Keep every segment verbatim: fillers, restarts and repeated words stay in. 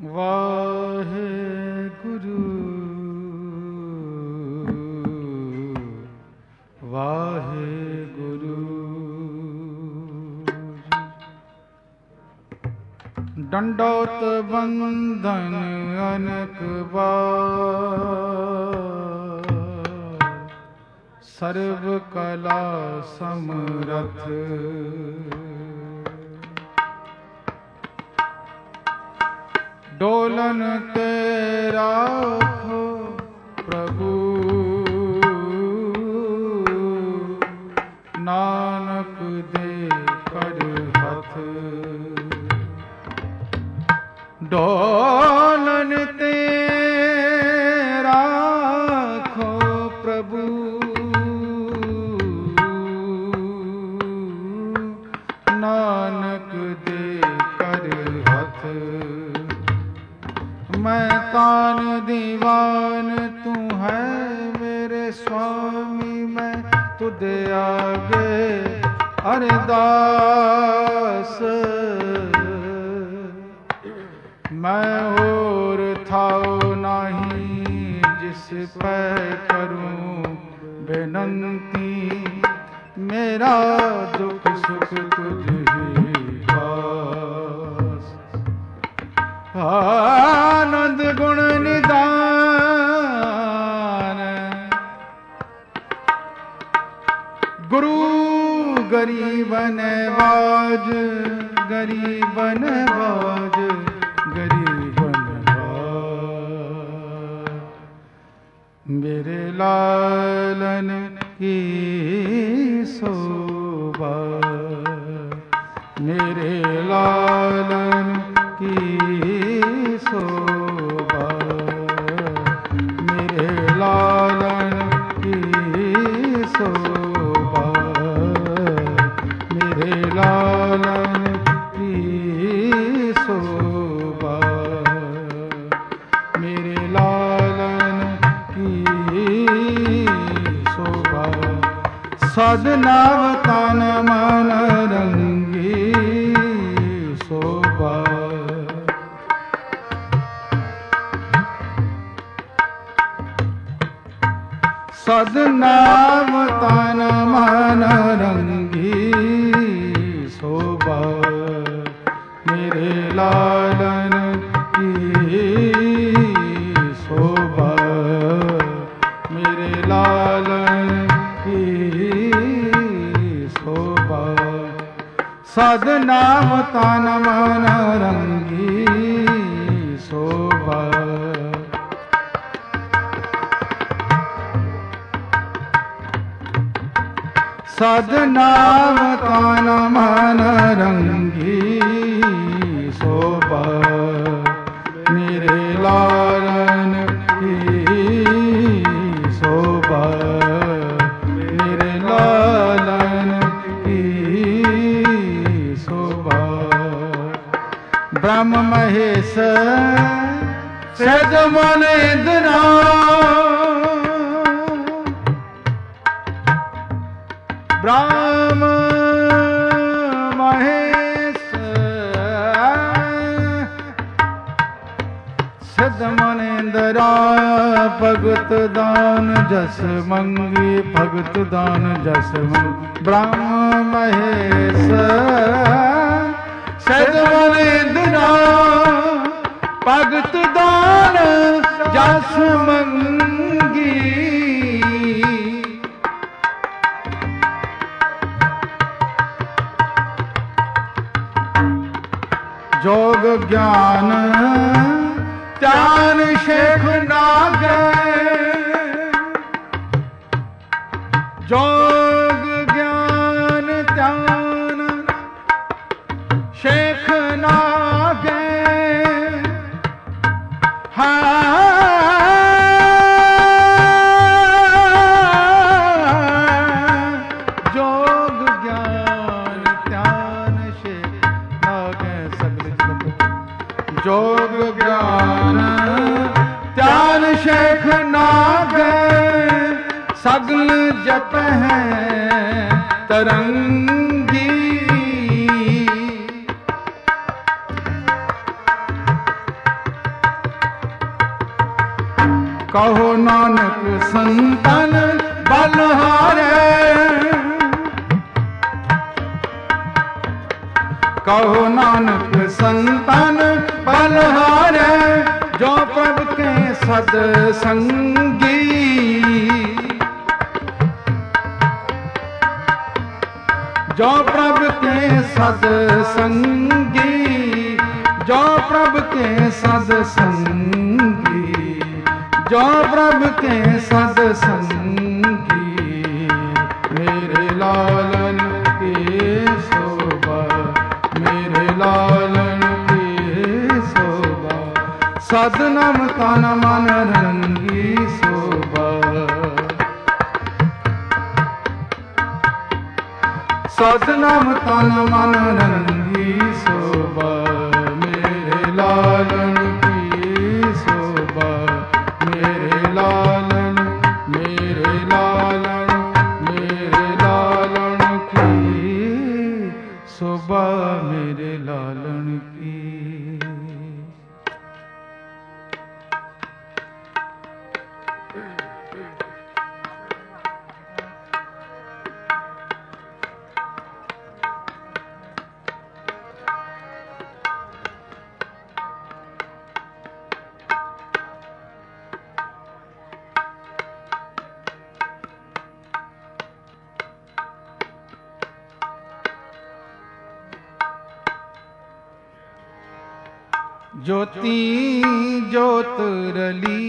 ਵਾਹਿਗੁਰੂ ਵਾਹਿਗੁਰੂ ਡੰਡੋਤ ਬੰਧਨ ਅਨਕ ਬਾਰ ਸਰਬ ਕਲਾ ਸਮਰਥ ਡੋਲਨ ਤੇ ਰਾਖੋ ਪ੍ਰਭੂ ਨਾਨਕ ਦੇ ਕਰ ਹੱਥ ਡੋਲਨ ਤੇ ਰਾਖੋ ਪ੍ਰਭੂ ਨਾਨਕ ਦੇ ਕਰ ਹੱਥ मैं तान दीवान तू है मेरे स्वामी मैं तुझे आगे अरदास मैं और थाओ नहीं जिस पे करूं बेनंती मेरा दुख सुख तुझ ही पास आनंद गुण निदान गुरु गरीब नवाज गरीब नवाज गरीब नवाज मेरे लालन की शोभा मेरे लालन की शोभा मेरे लालन की शोभा मेरे लालन की शोभा मेरे लालन की शोभा सदनाव तन मन रंगी शोभा सदनाम तन मन रंगी शोभा मेरे लालन की शोभा मेरे लालन की शोभा सदनाम तन मन रंगी शोभा सदनाम तन मन रंगी शोभा मेरे लालन की शोभा मेरे लालन की शोभा ब्रह्म महेश सद मन इंद्रा ब्रह्म महेश सिद्ध मनेन्द्रा भगत दान जस मंगी भगत दान जस मंगी ब्रह्म महेश सिद्ध मनेन्द्रा भगत दान जस मंगी जोग ज्ञान ध्यान शेख नागे जोग ज्ञान ध्यान शेख नागे हाँ जोग ज्ञान ध्यान शेख नागे जोग ज्ञान ध्यान शेख नागे सगल जप है तरंगी कहो नानक संतन बलहारे, कहो नानक संतन बलहारे, जो प्रभु के सदसंगी, जो प्रभु के सदसंगी, जो प्रभु के सदसंगी, जो प्रभु के सदसंगी, मेरे लालन की शोभा, मेरे लालन की शोभा, सदनम तन मन रंगी शोभा, सदनम तन मन रंगी शोभा, मेरे लालन की शोभा, मेरे लालन, मेरे लालन, मेरे लालन की शोभा, मेरे लालन की। ज्योति ज्योत रली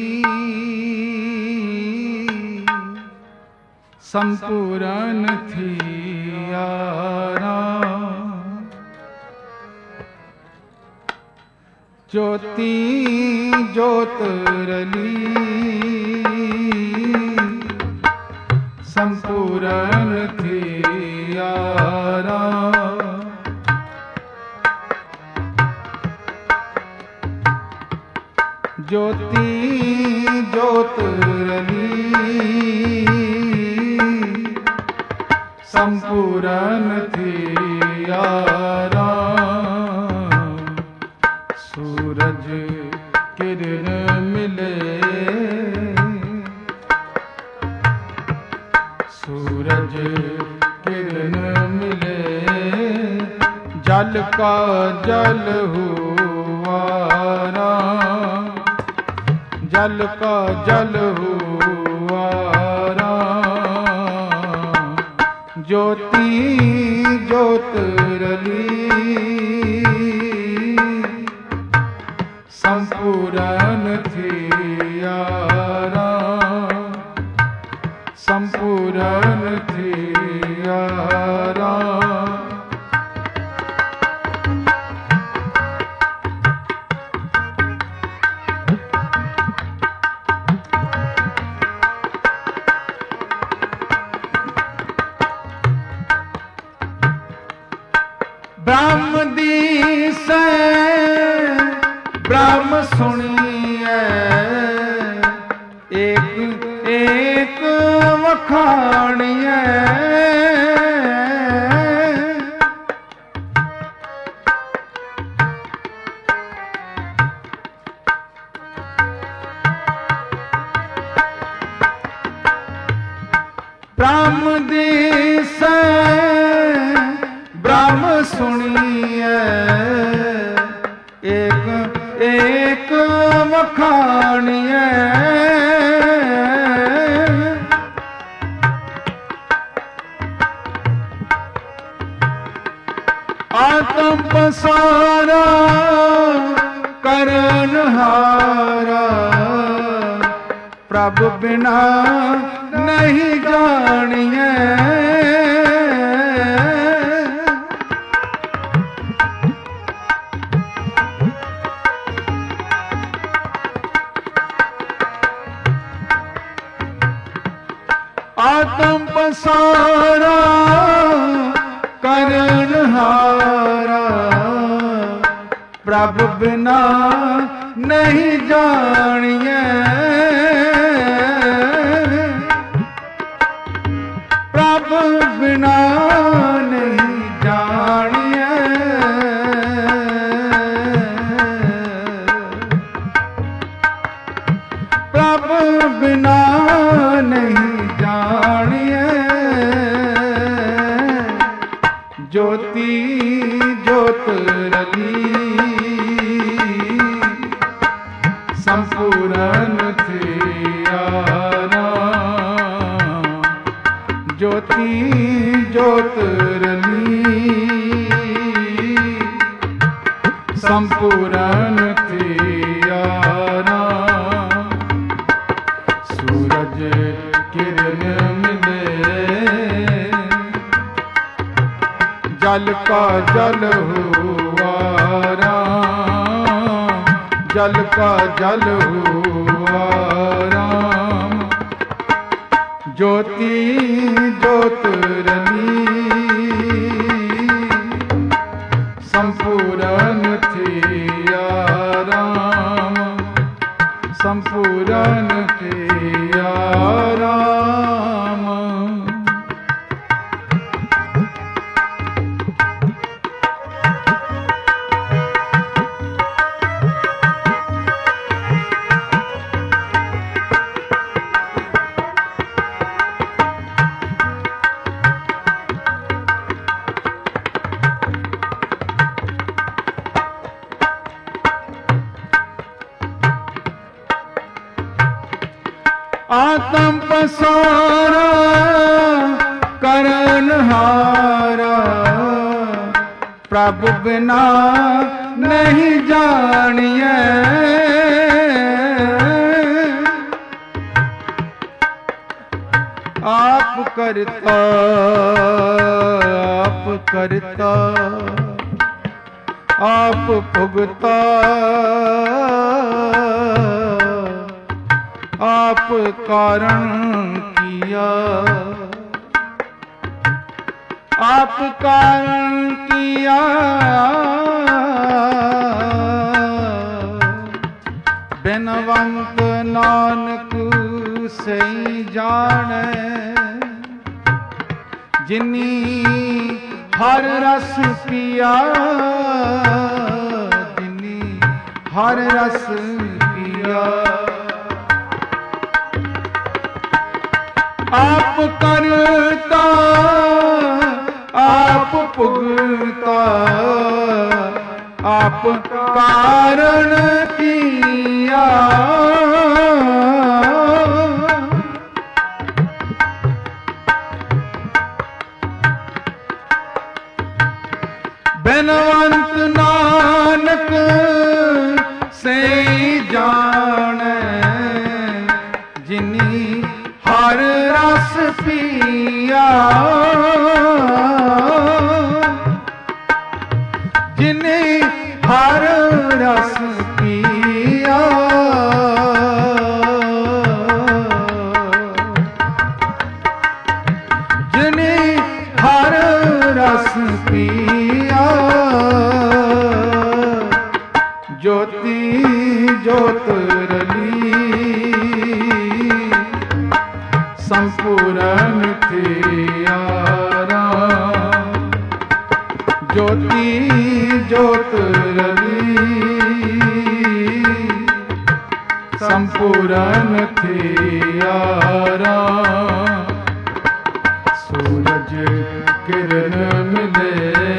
संपूर्ण थी यारा, ज्योति ज्योत रली संपूर्ण थी यारा, ज्योति ज्योत रली संपूर्ण थी यारा, सूरज किरण मिले, सूरज किरण मिले, जल का जल हुआरा, जल का जल हुआरा, ज्योति ज्योत रली संपूर्ण थी यारा, संपूर्ण थी यारा, ब्रह्म दिसै ब्रह्म सुनिए, एक एक वखाणिए, ब्रह्म दिसै ब्रह्म सुनिए, एक एक वखाणिए, आत्म पसारा करनहारा, प्रभु बिना नहीं जानिए, आत्म पसारा करनहारा, प्रभु बिना नहीं जानिए, प्रभु बिना नहीं जानिए, प्रभु ज्योति ज्योत रली संपूर्ण थियारा सूरज किरण मिले जल का जल हुआ राम जल का जल हुआ राम ज्योति ज्योत रली संपूर्ण थिया राम संपूर्ण थिया राम आत्म पसारा करनहारा प्रभु बिना नहीं जानिए आप करता आप करता आप भुगता आप कारण किया आप कारण किया बिनवंत नानक सही जाने जिनी हर रस पिया जिनी हर रस पिया आप करता आप पुगता आप कारण किया बिनवंत नानक से जाने जिनी हर रस पिया जिन्हें हर रस पिया जिन्हें हर रस पिया ज्योति ज्योत रली संपूर्ण थिया राम ज्योति ज्योत रली संपूर्ण थिया राम सूरज किरण मिले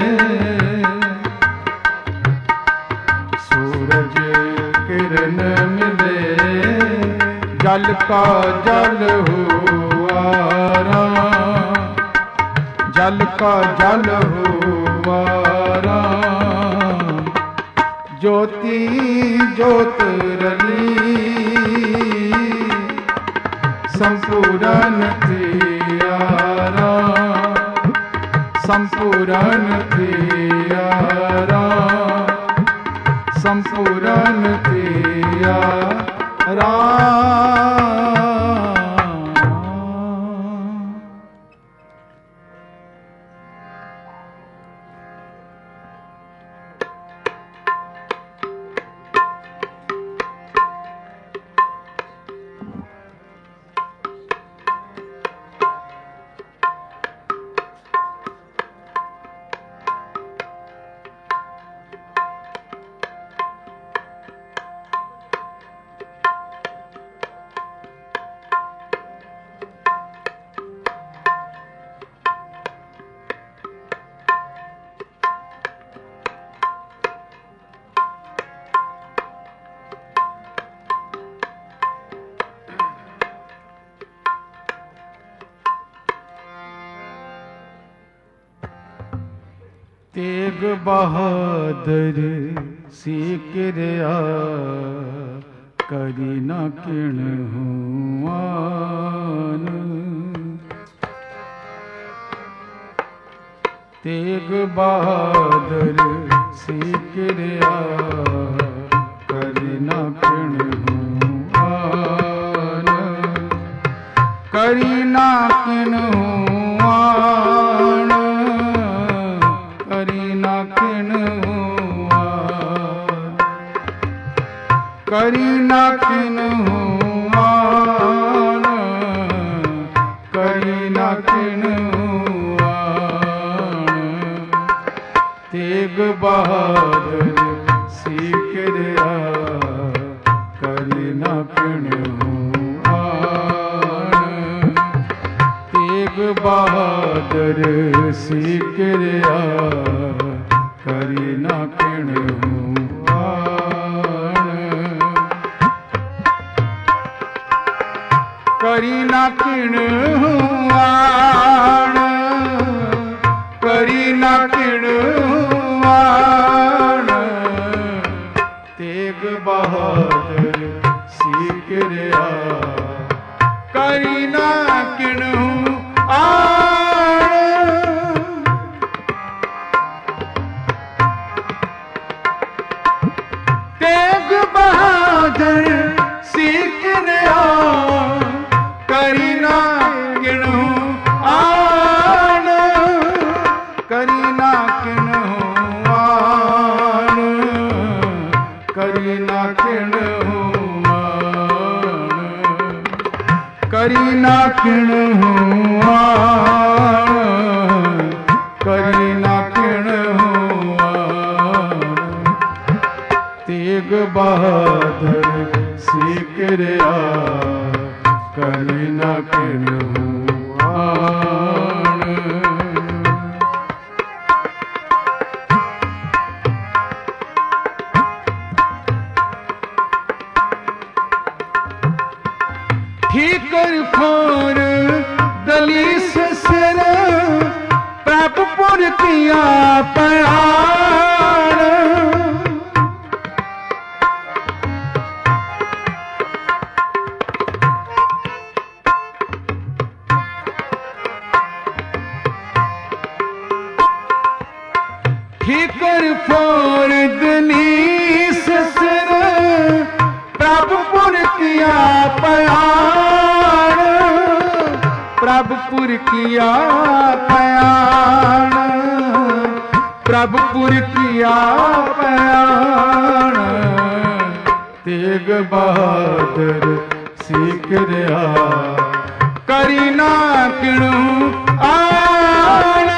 सूरज किरण मिले जल का जल हुआ राम जल का जल हुआ राम ज्योति ज्योत रली संपूर्ण थिया राम संपूर्ण थिया राम संपूर्ण थिया राम तेग बहादुर सीकरिया करी न किण हुआन। तेग बहादुर सीकरिया करी न किण हुआन। करी न किण हुआन। करी न किण हुआन। करी न किण हुआन। करी न किण हुआन। तेग बहादुर सीकरिया करी न किण हुआन। तेग बहादुर सीकरिया करी न किण हुआन। करी न किण हुआन। करी न किण हुआन। तेग बहादुर सीकरिया करी न किण हुआन। तेग बहादुर सीकरिया करी न किण हुआन। करी न किण हुआन। करी न किण हुआन। करी न किण हुआन। करी न किण हुआन। तेग बहादुर सीकरिया करी न किण हुआन। ठीकर खोर दलीस सिर प्रभुपुर किया पयाण। ठीकर फोर दलीस सिर प्रभुपुर किया पयाण। प्रभुपुर किया पयाण। प्रभुपुर किया पयाण। तेग बहादुर सीकरिया करी न किण हुआन।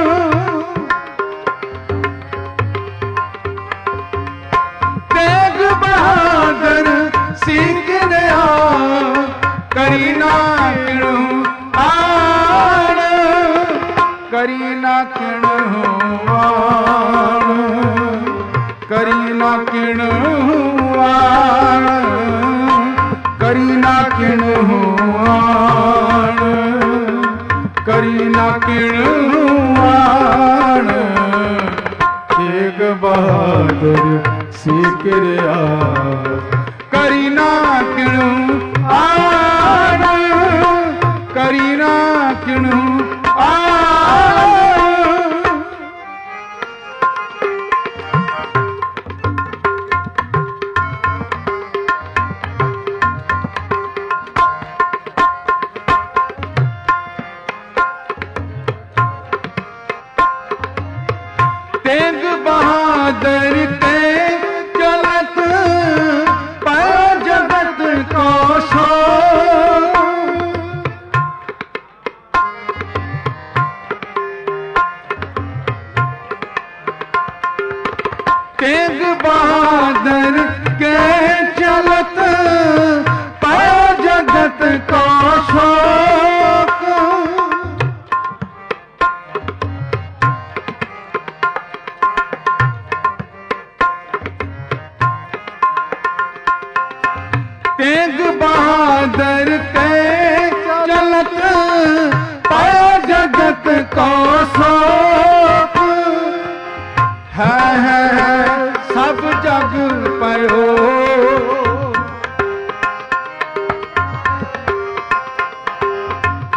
तेग बहादुर सीकरिया करी न किण हुआन। करी न किण हुआन। करी न किण हुआन। करी न किण हुआन। करी न किण हुआन। तेग बहादुर सीकरिया करी न किण हुआन। करी न किण हुआन। तेग बहादुर ते चलत पै जग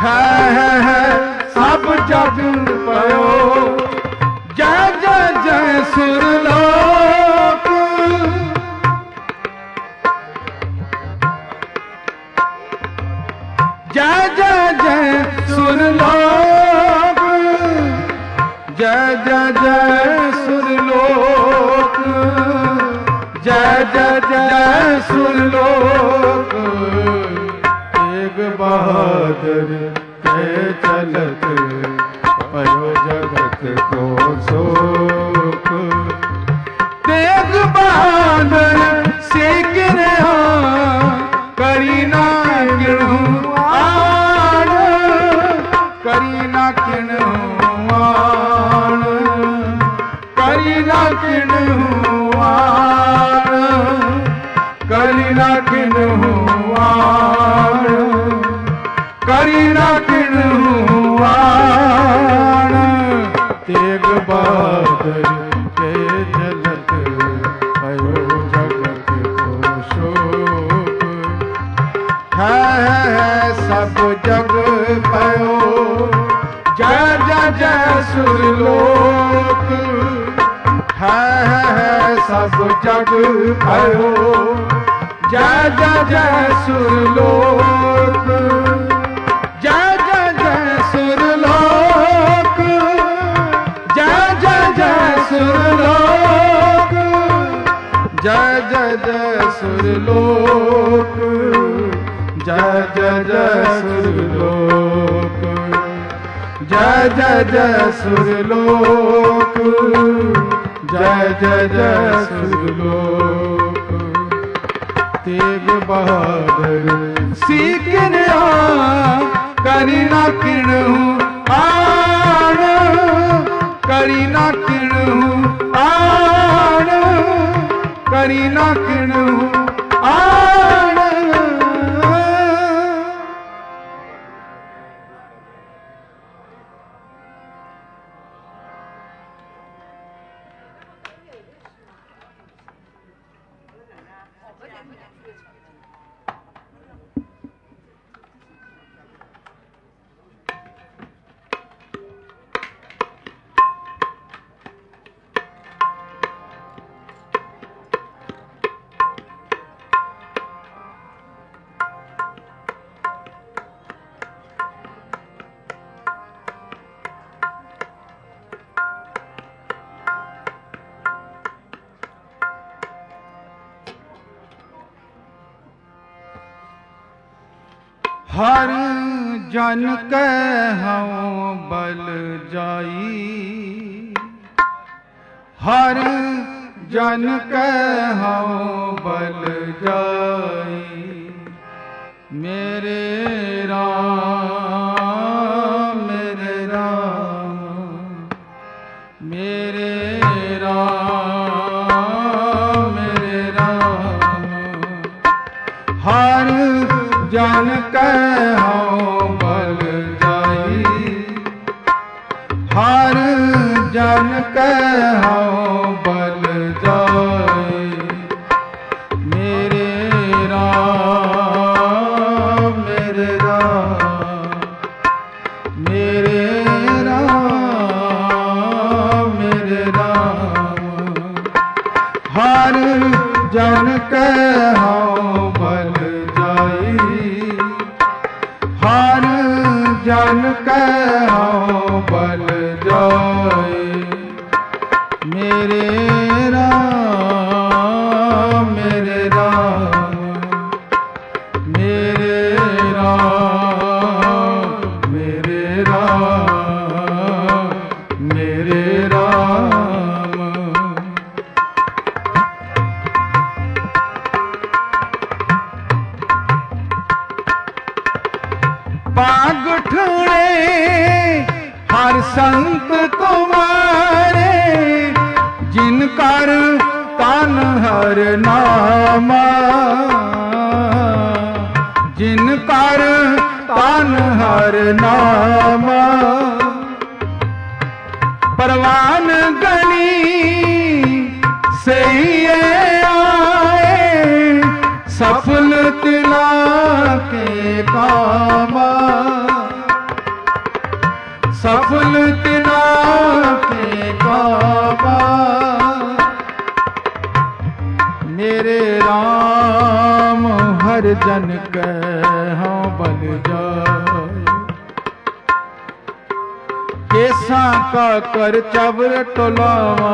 है है है सब जग पयो जय जय जय सुरलोक जय जय जय सुरलोक जय जय जय सुरलोक जय जय जय सुरलोक तेग बहादुर के चलत पयो जगत को शोक तेग बहादुर सीख रहा करी ना किणु आण करी ना किणु आण करी ना किणु आण करी ना किणु आण करी ना किणु आण तेग बहादुर के जलत पयो जगत को शोक है है सब जग पयो जय जय जय सुरलोक है है सब जग पयो जय जय जय सुरलोक जय जय जय सुरलोक जय जय जय सुरलोक जय जय जय सुरलोक जय जय जय सुरलोक जय जय जय सुरलोक जय जय जय सुरलोक तेग बहादुर सीख रहा करी ना किणु आण करी ना किणु आण करी ना किणु आण हर जन के हूँ बल जाई हर जन के हूँ बल जाई मेरे राम मेरे राम मेरे राम मेरे राम हर जन के हूँ बल जाई हर जन के हूँ बल जाई मेरे राम मेरे राम मेरे राम मेरे राम हर जन के हूँ बल हर जन के हूँ बल जाए मेरे राम मेरे राम मेरे राम मेरे राम मेरे राम पाग ठुणे हर संत तुम्हारे जिनकर तन हर नामा जिनकर तन हर नामा परवान गणी से आए सफल तिला के कामा सफल तिना के काबा। मेरे राम हर जन कह बल जाए। केसा का कर चवर टोलावा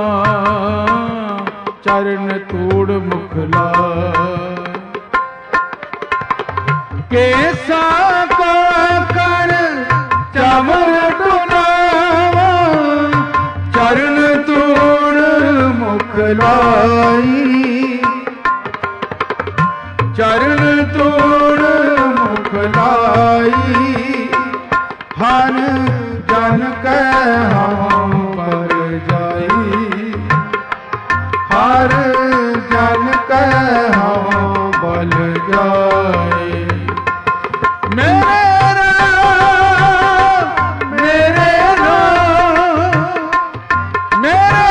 चरण तूड़ मुखला। केसा का कर चवर टोलावा चरण तूड़ मुखलाई। चरण तोड़ मुखलाई। हर जन कह पर जाई। हर जन कह बल जाए। मेरे राम मेरे राम मेरे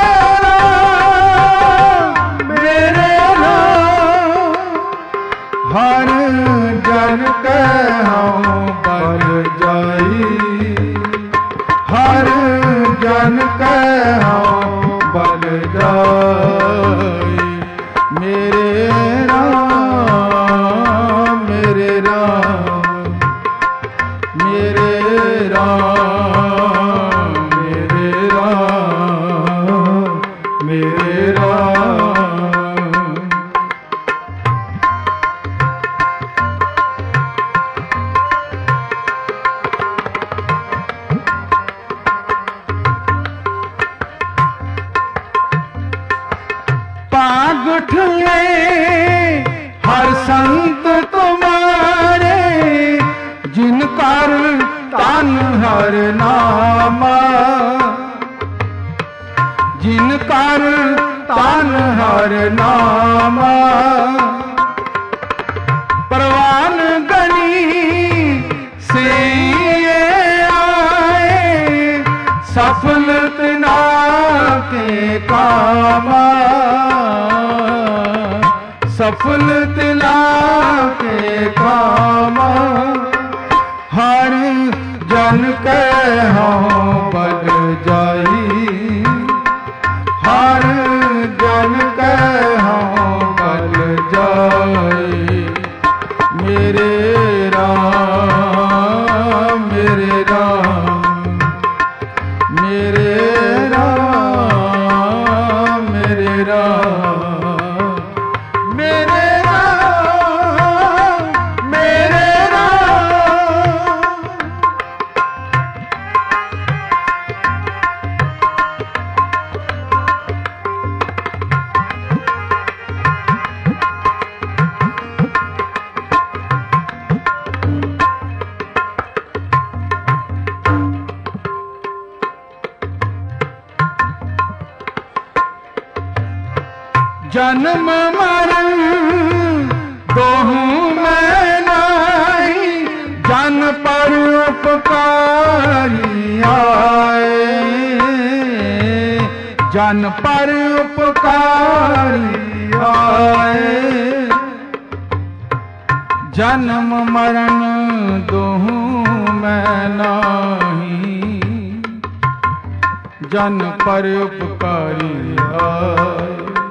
राम मेरे राम। हर जन कह बल जाई। हर जन कह बल जाई। मेरे राम मेरे राम मेरे राम मेरे राम मेरे राम। पाग उठले हर संत तुम्हारे जिन कर तन हर नामा। जिन कर तन हर नामा। परवान गनी से आए सफल तिना के कामा। सफल तिला के कामा। हर जन कह बल जाई। हर जन कह बल जाई। मेरे राम मेरे राम मेरे राम मेरे राम मेरे राम मेरे राम। जन्म मरण दोहूं में नाई। जन पर उपकारी आए। जन पर उपकारी आए। जन्म मरण दोहूं में नाही। जन पर उपकारी आए।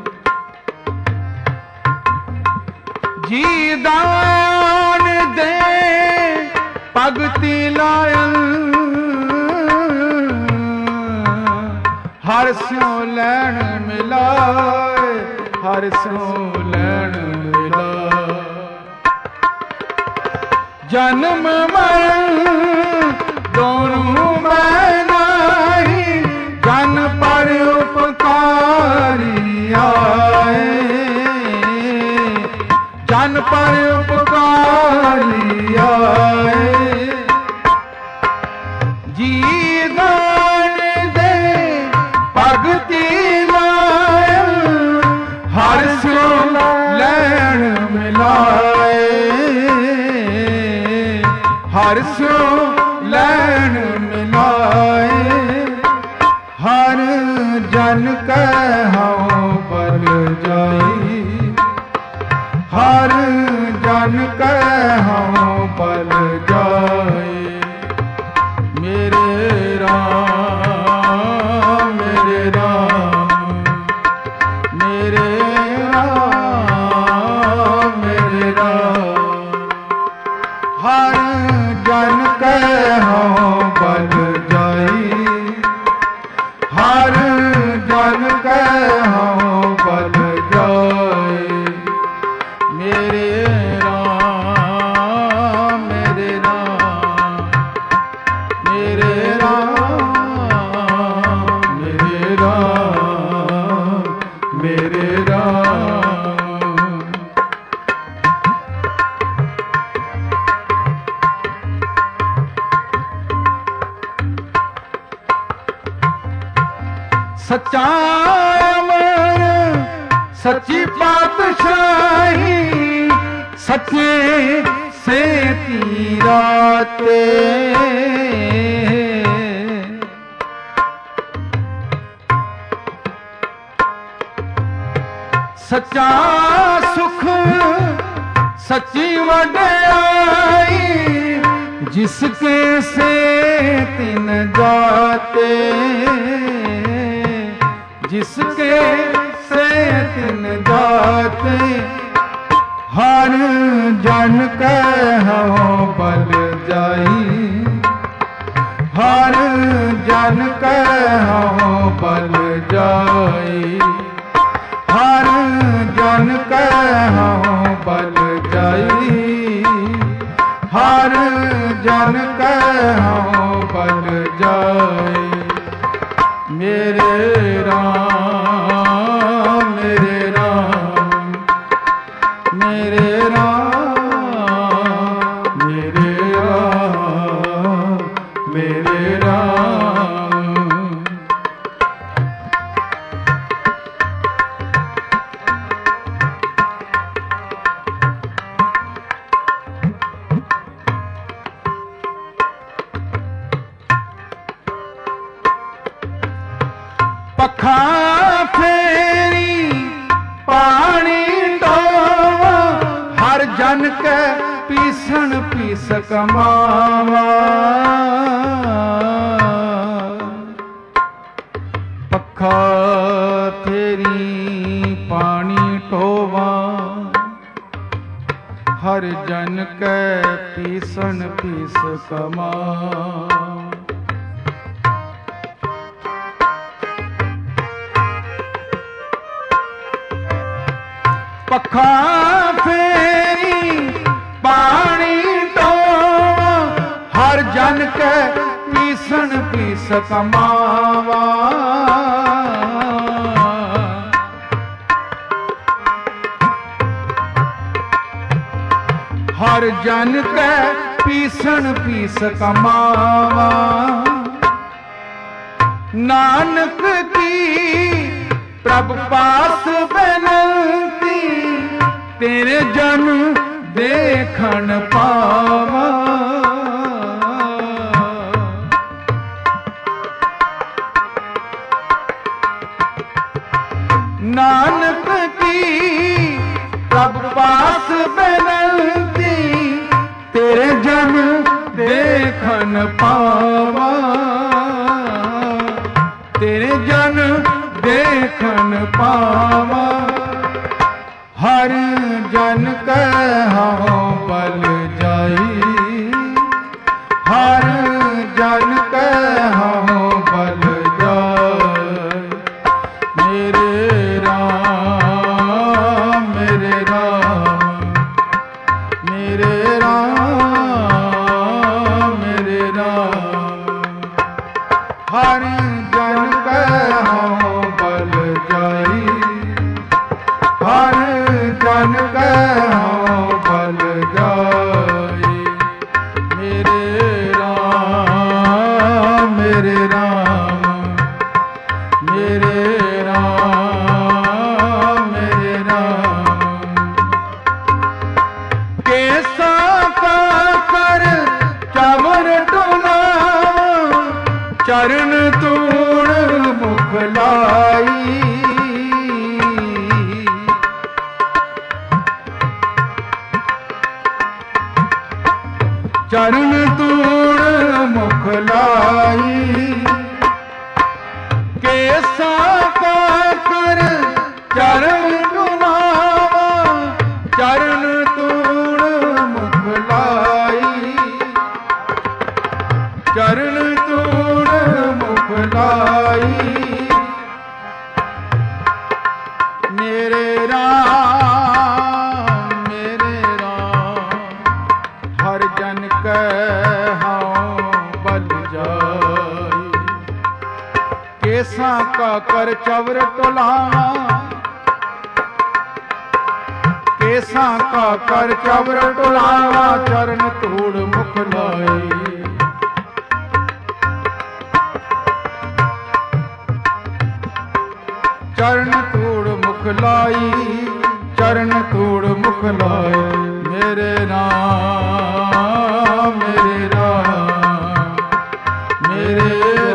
जी दान दे भगति लायन। हर स्यों लैन मिलाए। हर स्यों लैन मिलाए। जन्म मरण दोनों में नाही। जन पर उपकारी आए। जन पर उपकारी आए। जी दान दे भगति लायन। हर स्यों लैन मिलाए। हर स्यों सच्चा अमर सच्ची पातशाही सच्चे से तीराते सच्चा सुख सच्ची वड्याई जिसके से तिन जाते जिसके से तिन जाते हर जन कहो बल जाई हर जन कहो बल जाई हर जन कहो बल जाई हर जन कहो बल जाई मेरे राम मेरे राम मेरे राम मेरे राम मेरे राम पखा फेरी पानी डोवा हर जन के पीसन पीस कमावा पखा फेरी पानी टोवा हर जन के पीसन पीस कमावा पखा फेरी पानी डोवा हर जन के पीसन पीस कमावा हर जन के पीसन पीस कमावा नानक की प्रभु पास बेनती तेरे जन देखन पावा नानक की प्रभु पास बेनती तेरे जन देखन पावा तेरे जन देखन पावा हर जन कहो बल जाई हर जन कहो बल जाई मेरे राम मेरे राम मेरे राम मेरे राम हर जन कहो बल जाई हर जन कहो बल जाई मेरे राम मेरे राम मेरे राम मेरे राम कैसा पाकर चवर डोलावा चरण तूड़ मुख लाई चरण तूड़ मुख लाई कैसा पाकर चरण डुलावा चरण तूड़ मुख लाई चरण तूड़ मुख लाई मेरे राम मेरे राम हर जन कहो बल जाई केसा का कर चवर टोलावा केसा का कर चवर टोलावा चरण तूड़ मुख लाई चरण धूड़ मुख लाई, चरण धूड़ मुख लाई। मेरे राम मेरे राम मेरे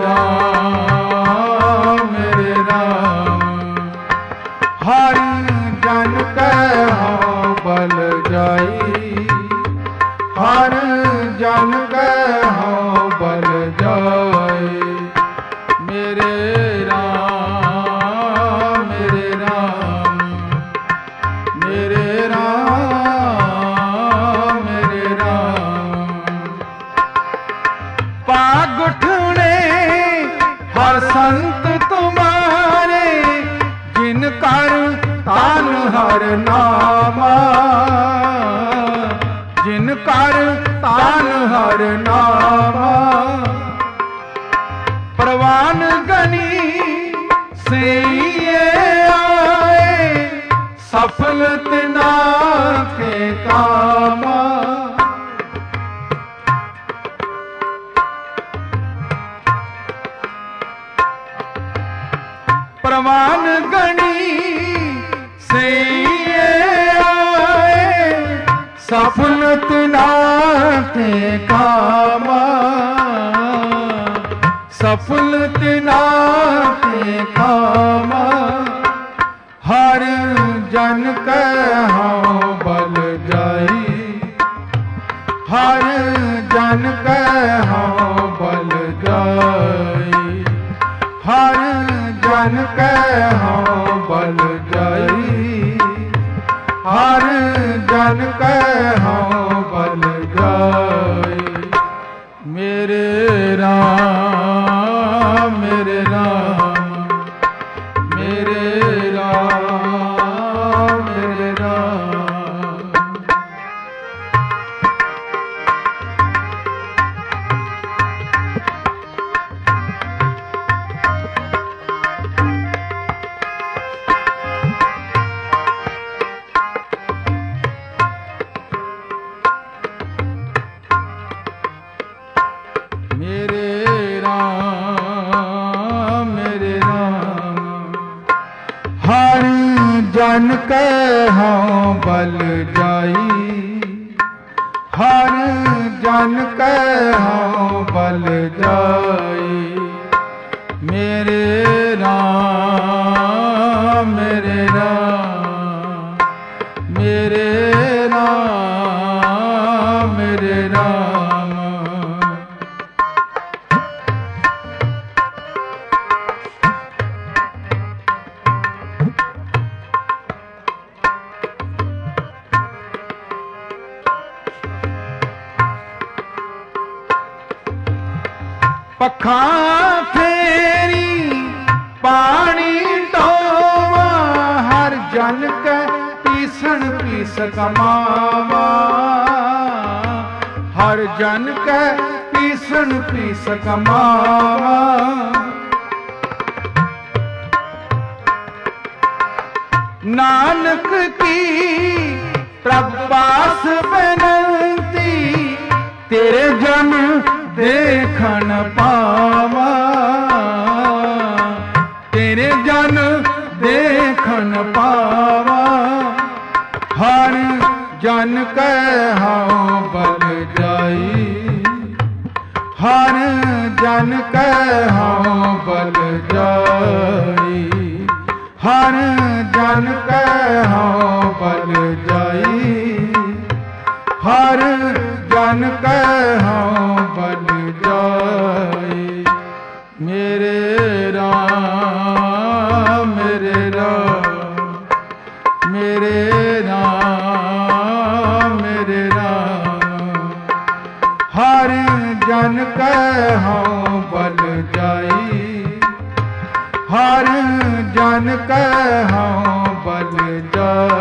राम मेरे राम। हर जन कहो बल जाई, हर जन कहो बल जाए। मेरे राम मेरे राम मेरे राम मेरे राम। पाग उठने हर संत तुम्हारे, जिन कर तान हर नामा, जिन कर तान हर नामा। प्रवान गनी से आए, सफल तिना के कामा। प्रवान गनी से आए, सफल तिना के कामा। सफल तिना के कामा। हर जन कहो बल जाई, हर जन कहो बल जाई। हर जन कहो बल जाई, हर जन कहो बल जाई। मेरे राम मेरे राम मेरे राम मेरे राम। मेरे राम मेरे राम। हर जन कहो बल जाई, हर जन कहो बल जाई। मेरे राम मेरे राम मेरे राम मेरे राम। पखा फेरी पानी ढोवा, हर जन के पीसण पीस कमावा। हर जन के पीसण पीस कमावा। नानक की प्रभास बेनती, तेरे जन देखन पावा। तेरे जन देखन पावा। हर जन कहो बल जाई, हर जन कहो बल जाई। हर जन कहो बल जाई, हर जन कहो बल जाई। मेरे राम मेरे राम मेरे राम मेरे राम। हर जन कहो बल जाई, हर जन कहो बल जाई।